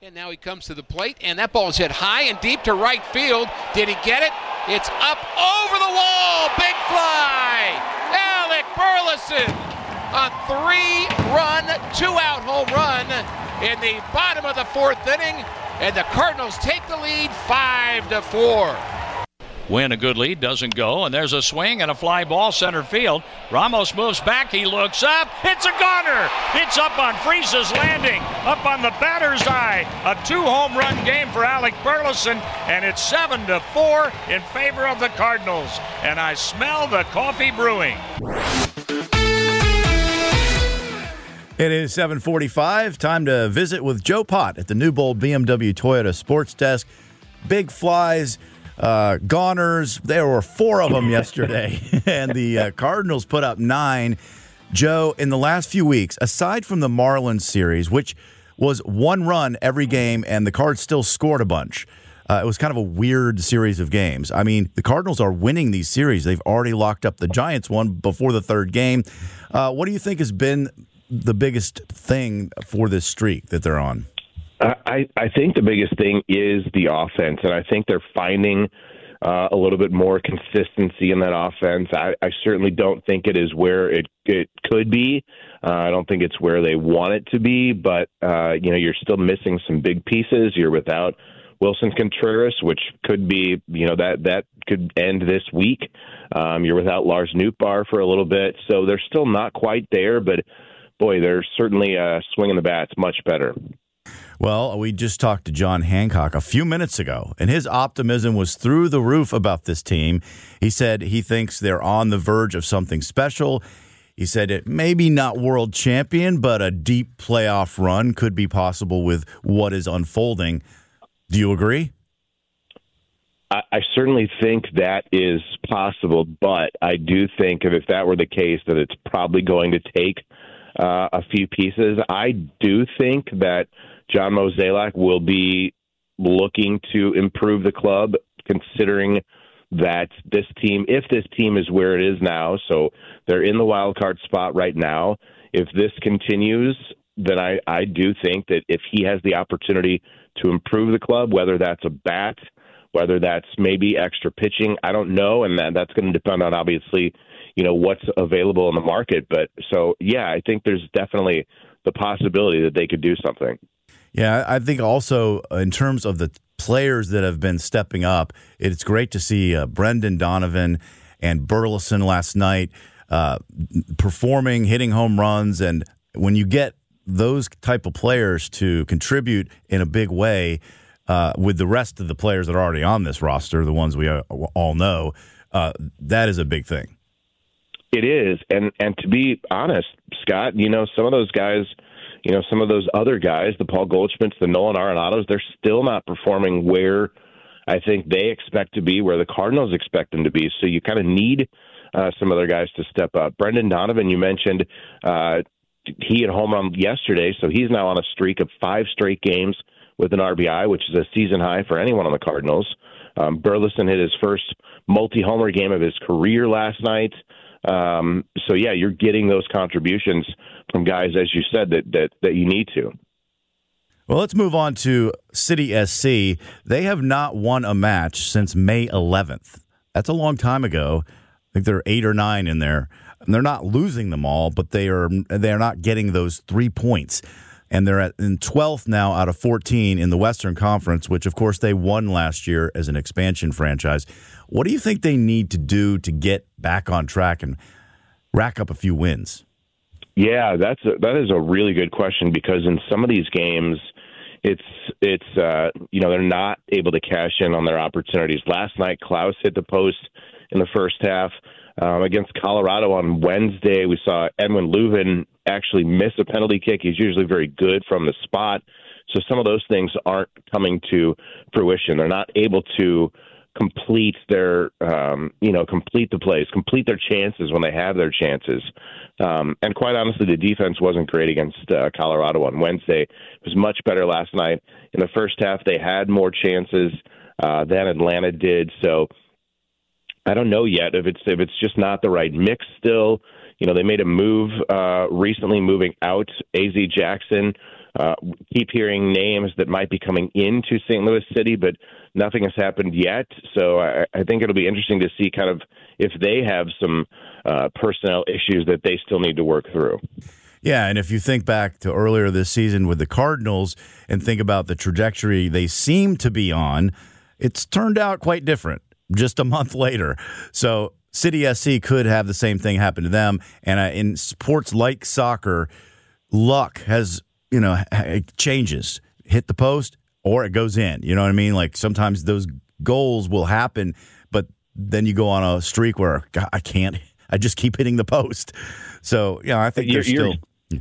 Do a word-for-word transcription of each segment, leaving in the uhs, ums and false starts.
And now he comes to the plate, and that ball is hit high and deep to right field. Did he get it? It's up over the wall. Big fly. Alec Burleson, a three-run, two-out home run in the bottom of the fourth inning, and the Cardinals take the lead five to four. Win a good lead, doesn't go, and there's a swing and a fly ball center field. Ramos moves back, he looks up, it's a goner! It's up on Freese's landing, up on the batter's eye. A two-home run game for Alec Burleson, and it's seven to four in favor of the Cardinals. And I smell the coffee brewing. It is seven forty-five, time to visit with Joe Pott at the Newbold B M W Toyota Sports Desk. Big flies, Uh, goners, there were four of them yesterday, and the uh, Cardinals put up nine. Joe, in the last few weeks, aside from the Marlins series, which was one run every game, and the Cards still scored a bunch, uh, it was kind of a weird series of games. I mean, the Cardinals are winning these series. They've already locked up the Giants one before the third game. Uh, what do you think has been the biggest thing for this streak that they're on? I, I think the biggest thing is the offense, and I think they're finding uh, a little bit more consistency in that offense. I, I certainly don't think it is where it, it could be. Uh, I don't think it's where they want it to be, but uh, you know, you're still missing some big pieces. You're without Wilson Contreras, which could be, you know, that that could end this week. Um, you're without Lars Nootbaar for a little bit, so they're still not quite there, but boy, they're certainly uh, swinging the bats much better. Well, we just talked to John Hancock a few minutes ago, and his optimism was through the roof about this team. He said he thinks they're on the verge of something special. He said it maybe not world champion, but a deep playoff run could be possible with what is unfolding. Do you agree? I, I certainly think that is possible, but I do think if that were the case, that it's probably going to take uh, a few pieces. I do think that John Mozeliak will be looking to improve the club, considering that this team, if this team is where it is now, so they're in the wild card spot right now. If this continues, then I, I do think that if he has the opportunity to improve the club, whether that's a bat, whether that's maybe extra pitching, I don't know, and that, that's going to depend on, obviously, you know, what's available in the market. But so, yeah, I think there's definitely the possibility that they could do something. Yeah, I think also in terms of the players that have been stepping up, it's great to see uh, Brendan Donovan and Burleson last night uh, performing, hitting home runs. And when you get those type of players to contribute in a big way uh, with the rest of the players that are already on this roster, the ones we all know, uh, that is a big thing. It is. And, and to be honest, Scott, you know, some of those guys – You know, some of those other guys, the Paul Goldschmidts, the Nolan Arenados, they're still not performing where I think they expect to be, where the Cardinals expect them to be. So you kind of need uh, some other guys to step up. Brendan Donovan, you mentioned, uh, he hit a home run yesterday, so he's now on a streak of five straight games with an R B I, which is a season high for anyone on the Cardinals. Um, Burleson hit his first multi-homer game of his career last night. Um, so, yeah, you're getting those contributions from guys, as you said, that, that, that you need to. Well, let's move on to City S C. They have not won a match since May eleventh. That's a long time ago. I think there are eight or nine in there. And they're not losing them all, but they are they're not getting those three points. And they're at in twelfth now out of fourteen in the Western Conference, which, of course, they won last year as an expansion franchise. What do you think they need to do to get back on track and rack up a few wins? Yeah, that's a, that is a really good question, because in some of these games, it's it's uh, you know, they're not able to cash in on their opportunities. Last night, Klaus hit the post in the first half. Um, against Colorado on Wednesday, we saw Edwin Leuven actually miss a penalty kick. He's usually very good from the spot. So some of those things aren't coming to fruition. They're not able to complete their, um, you know, complete the plays, complete their chances when they have their chances. Um, and quite honestly, the defense wasn't great against uh, Colorado on Wednesday. It was much better last night. In the first half, they had more chances uh, than Atlanta did. So I don't know yet if it's if it's just not the right mix still. You know, they made a move uh, recently moving out A Z Jackson uh, keep hearing names that might be coming into Saint Louis City, but nothing has happened yet. So I, I think it'll be interesting to see kind of if they have some uh, personnel issues that they still need to work through. Yeah, and if you think back to earlier this season with the Cardinals and think about the trajectory they seem to be on, it's turned out quite different just a month later. So City S C could have the same thing happen to them. And uh, in sports like soccer, luck has, you know, it changes. Hit the post or it goes in. You know what I mean? Like sometimes those goals will happen, but then you go on a streak where God, I can't, I just keep hitting the post. So, yeah, I think you're, still.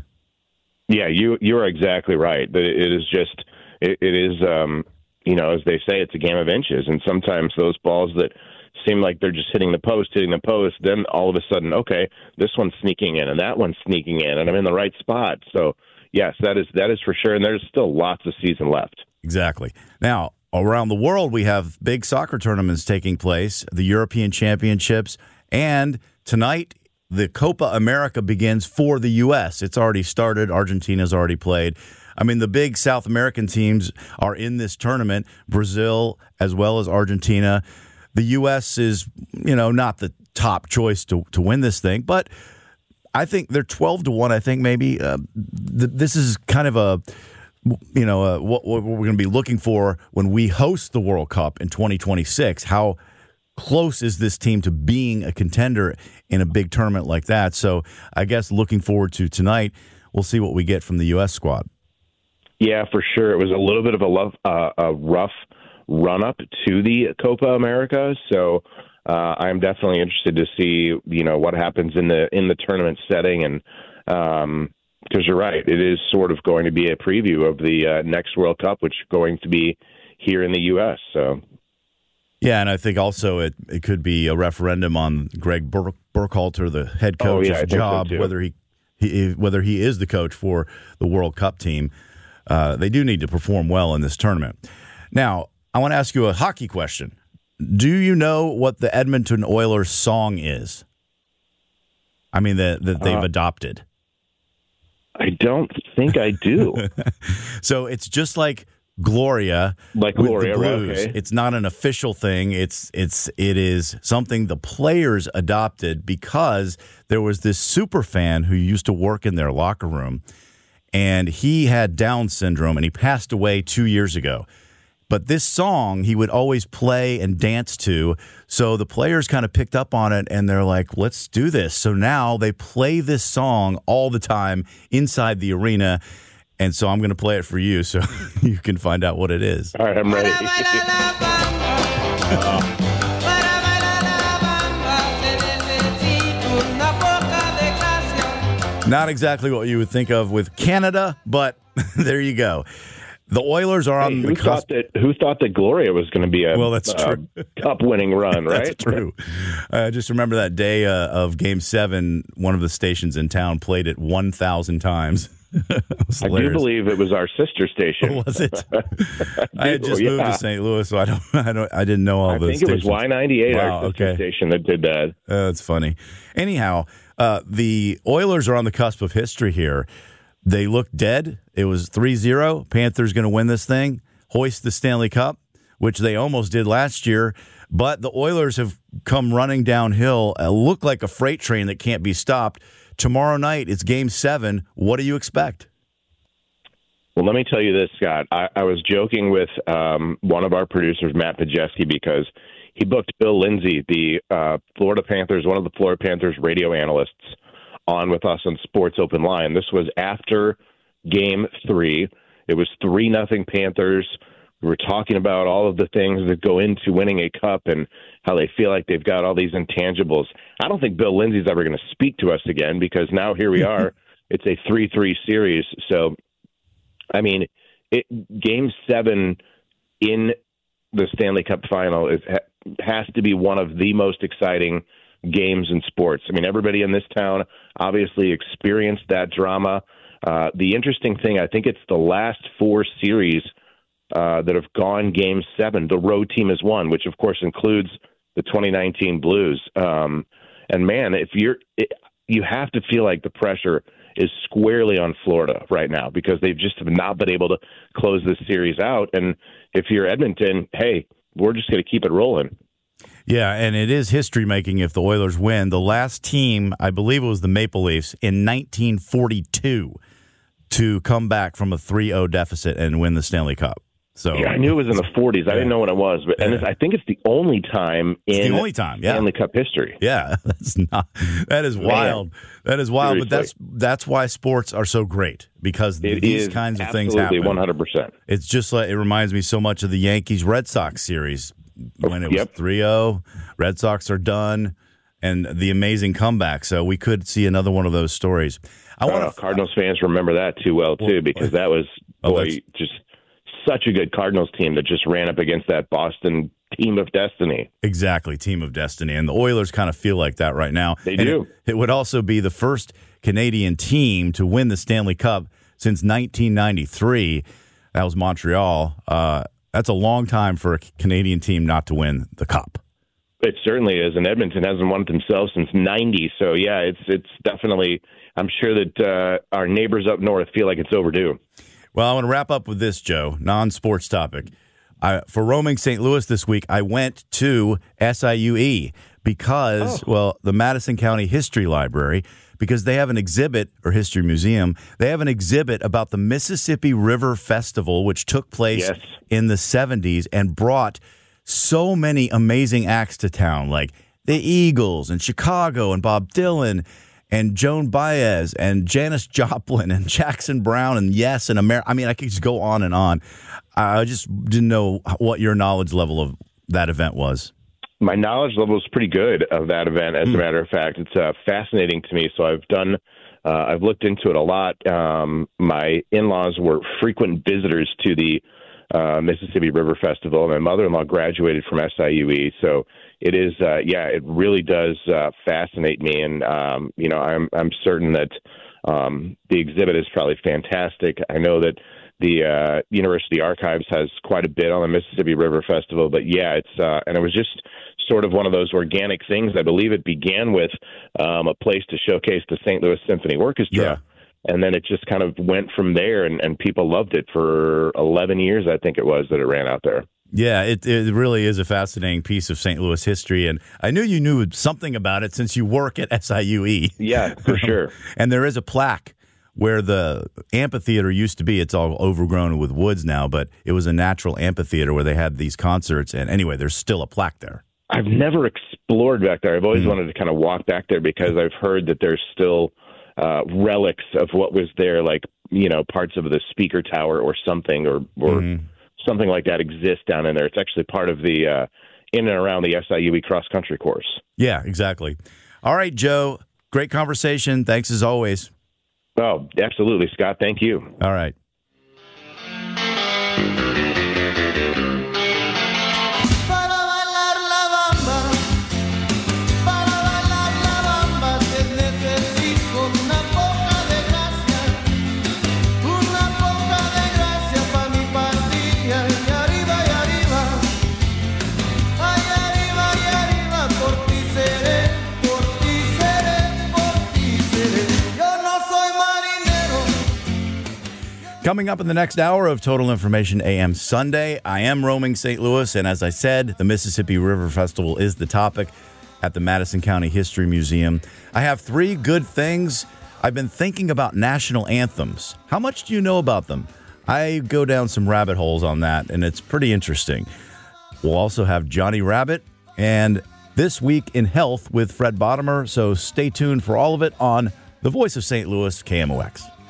Yeah, you you are exactly right. It is just, it, it is, um, you know, as they say, it's a game of inches. And sometimes those balls that seem like they're just hitting the post, hitting the post, then all of a sudden, okay, this one's sneaking in and that one's sneaking in and I'm in the right spot. So, yes, that is that is for sure. And there's still lots of season left. Exactly. Now, around the world, we have big soccer tournaments taking place, the European Championships, and tonight the Copa America begins for the U S. It's already started. Argentina's already played. I mean, the big South American teams are in this tournament, Brazil as well as Argentina. The U S is, you know, not the top choice to, to win this thing, but I think they're twelve to one. I think maybe uh, th- this is kind of a, you know, uh, what, what we're going to be looking for when we host the World Cup in twenty twenty-six. How close is this team to being a contender in a big tournament like that? So I guess looking forward to tonight, we'll see what we get from the U S squad. Yeah, for sure. It was a little bit of a, love, uh, a rough run-up to the Copa America, so uh, I'm definitely interested to see, you know, what happens in the in the tournament setting, and um, because you're right, it is sort of going to be a preview of the uh, next World Cup, which is going to be here in the U S. So. Yeah, and I think also it, it could be a referendum on Greg Bur- Burkhalter, the head coach's oh, yeah, job, so whether he, he whether he is the coach for the World Cup team. Uh, they do need to perform well in this tournament. Now, I want to ask you a hockey question. Do you know what the Edmonton Oilers song is? I mean, that that they've uh, adopted. I don't think I do. So it's just like Gloria, like with Gloria, the Blues. Right, okay. It's not an official thing. It's it's it is something the players adopted because there was this super fan who used to work in their locker room, and he had Down syndrome, and he passed away two years ago. But this song he would always play and dance to, so the players kind of picked up on it, and they're like, let's do this. So now they play this song all the time inside the arena, and so I'm going to play it for you so you can find out what it is. All right, I'm ready. Not exactly what you would think of with Canada, but there you go. The Oilers are on hey, the who cusp. Thought that, who thought that Gloria was going to be a well, that's uh, true. cup-winning run, right? That's true. I uh, just remember that day uh, of Game seven, one of the stations in town played it one thousand times. I do believe it was our sister station. Was it? I, I had just yeah. moved to Saint Louis, so I don't, I don't, I didn't know all I those think stations. it was Y ninety-eight, wow, our sister okay. station, that did that. Uh, that's funny. Anyhow, uh, the Oilers are on the cusp of history here. They look dead. It was three zero. Panthers going to win this thing, hoist the Stanley Cup, which they almost did last year. But the Oilers have come running downhill, uh, look like a freight train that can't be stopped. Tomorrow night, it's Game seven. What do you expect? Well, let me tell you this, Scott. I, I was joking with um, one of our producers, Matt Pajeski, because he booked Bill Lindsay, the uh, Florida Panthers, one of the Florida Panthers radio analysts, on with us on Sports Open Line. This was after Game three. It was three nothing Panthers. We were talking about all of the things that go into winning a cup and how they feel like they've got all these intangibles. I don't think Bill Lindsay's ever going to speak to us again because now here we are. It's a three three series. So, I mean, it, Game seven in the Stanley Cup final is, has to be one of the most exciting games in sports. I mean, everybody in this town obviously experienced that drama. Uh, the interesting thing, I think it's the last four series uh, that have gone Game seven. The road team has won, which of course includes the twenty nineteen Blues. Um, and man, if you're, it, you have to feel like the pressure is squarely on Florida right now because they've just have not been able to close this series out. And if you're Edmonton, hey, we're just going to keep it rolling. Yeah, and it is history-making if the Oilers win. The last team, I believe it was the Maple Leafs, in nineteen forty-two to come back from a three oh deficit and win the Stanley Cup. So yeah, I knew it was in the forties. I yeah. didn't know what it was, but and yeah. it's, I think it's the only time in it's the only time, yeah. Stanley Cup history. Yeah, that's not. That is wild. Man. That is wild. Seriously. But that's that's why sports are so great because it these kinds of things happen. Absolutely, one hundred percent. It's just like it reminds me so much of the Yankees Red Sox series when it was yep. three oh. Red Sox are done, and the amazing comeback. So we could see another one of those stories. I want uh, Cardinals fans remember that too well too because that was boy oh, just. Such a good Cardinals team that just ran up against that Boston team of destiny. Exactly, team of destiny. And the Oilers kind of feel like that right now. They and do. It, it would also be the first Canadian team to win the Stanley Cup since nineteen ninety-three. That was Montreal. Uh, that's a long time for a Canadian team not to win the Cup. It certainly is. And Edmonton hasn't won it themselves since ninety. So, yeah, it's it's definitely – I'm sure that uh, our neighbors up north feel like it's overdue. Well, I want to wrap up with this, Joe, non-sports topic. I, for roaming Saint Louis this week, I went to S I U E because, oh. well, the Madison County History Library, because they have an exhibit, or History Museum, they have an exhibit about the Mississippi River Festival, which took place yes. in the seventies and brought so many amazing acts to town, like the Eagles and Chicago and Bob Dylan and Joan Baez and Janis Joplin and Jackson Brown and Yes and America. I mean, I could just go on and on. I just didn't know what your knowledge level of that event was. My knowledge level is pretty good of that event. As mm. a matter of fact, it's uh, fascinating to me. So I've done, uh, I've looked into it a lot. Um, my in-laws were frequent visitors to the uh, Mississippi River Festival. My mother-in-law graduated from S I U E, so it is, uh, yeah, it really does uh, fascinate me, and um, you know, I'm I'm certain that um, the exhibit is probably fantastic. I know that the uh, University Archives has quite a bit on the Mississippi River Festival, but yeah, it's uh, and it was just sort of one of those organic things. I believe it began with um, a place to showcase the Saint Louis Symphony Orchestra. Yeah. And then it just kind of went from there, and, and people loved it for eleven years, I think it was, that it ran out there. Yeah, it it really is a fascinating piece of Saint Louis history, and I knew you knew something about it since you work at S I U E. Yeah, for sure. And there is a plaque where the amphitheater used to be. It's all overgrown with woods now, but it was a natural amphitheater where they had these concerts. And anyway, there's still a plaque there. I've never explored back there. I've always mm. wanted to kind of walk back there because I've heard that there's still uh, relics of what was there, like, you know, parts of the speaker tower or something, or, or mm. something like that exists down in there. It's actually part of the uh, in and around the S I U E cross-country course. Yeah, exactly. All right, Joe, great conversation. Thanks as always. Oh, absolutely, Scott. Thank you. All right. Coming up in the next hour of Total Information A M Sunday, I am roaming Saint Louis, and as I said, the Mississippi River Festival is the topic at the Madison County History Museum. I have three good things. I've been thinking about national anthems. How much do you know about them? I go down some rabbit holes on that, and it's pretty interesting. We'll also have Johnny Rabbit and This Week in Health with Fred Bottomer, so stay tuned for all of it on The Voice of Saint Louis, K M O X.